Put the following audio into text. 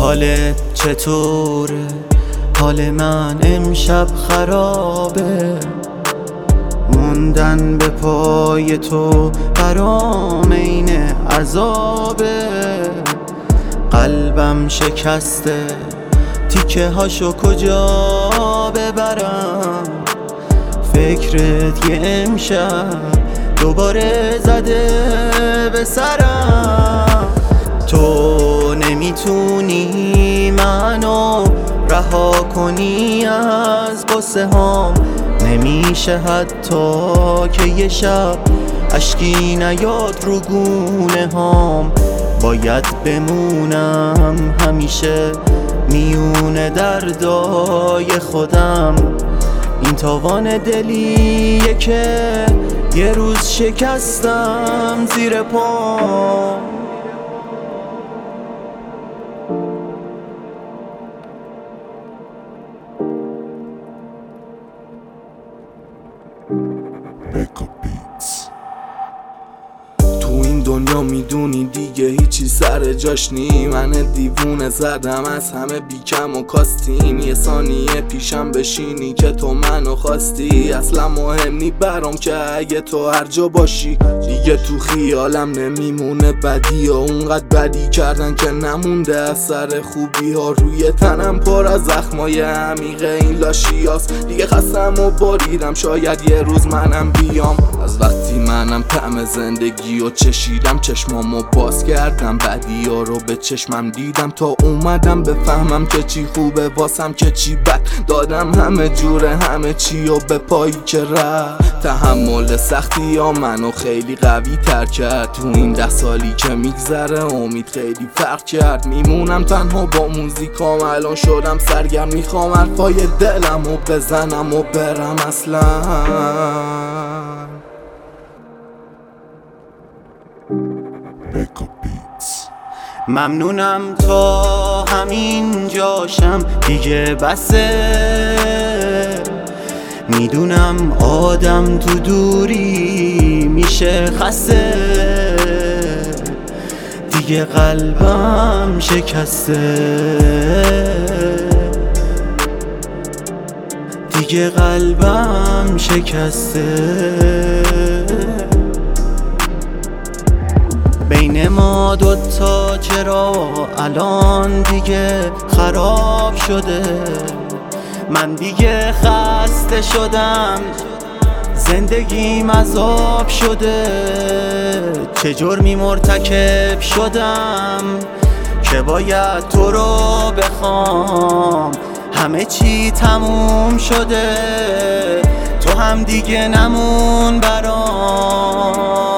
حالت چطوره؟ حال من امشب خرابه، موندن به پای تو برام عین عذابه. قلبم شکسته، تیکه هاشو کجا ببرم؟ فکرت یه امشب دوباره زده به سرم. تو نمیتونی منو رها کنی از قصه هام، نمیشه حتی که یه شب اشکی نیاد رو گونه هام. باید بمونم همیشه میونه دردای خودم. این تاوان دلیه که یه روز شکستم زیر پام. تو این دنیا میدونی دیگه هیچی سر جاش نی. من دیوونه زدم از همه بیکم و کاستیم. یه ثانیه پیشم بشینی که تو منو خواستی. اصلا مهم نی برام که اگه تو هر جا باشی. دیگه تو خیالم نمیمونه بدی ها، اونقدر بدی کردن که نمونده اثر خوبی ها. روی تنم پر از زخمای عمیقه این لاشیاست. دیگه خستم و باریدم، شاید یه روز منم بیام. از وقتی منم طعم زندگی و چشیدم، چشمامو باز کردم، بدی ها رو به چشمم دیدم تا اومدم بفهمم که چی خوبه واسم که چی بد. دادم همه جوره همه چی و به پایی که رفت. تحمل سختی ها منو خیلی قوی تر کرد. تو این 10 سالی که میگذره امید خیلی فرق کرد. میمونم تنها با موزیکام، الان شدم سرگرم، میخوام حرفای دلم و بزنم و برم اصلا. ممنونم تا همین جاشم دیگه بسه. میدونم آدم تو دوری میشه خسته. دیگه قلبم شکسته، دیگه قلبم شکسته. بین ما دوتا چرا الان دیگه خراب شده؟ من دیگه خسته شدم، زندگیم عذاب شده. چه جرمی مرتکب شدم که باید تو رو بخوام؟ همه چی تموم شده، تو هم دیگه نمون برام.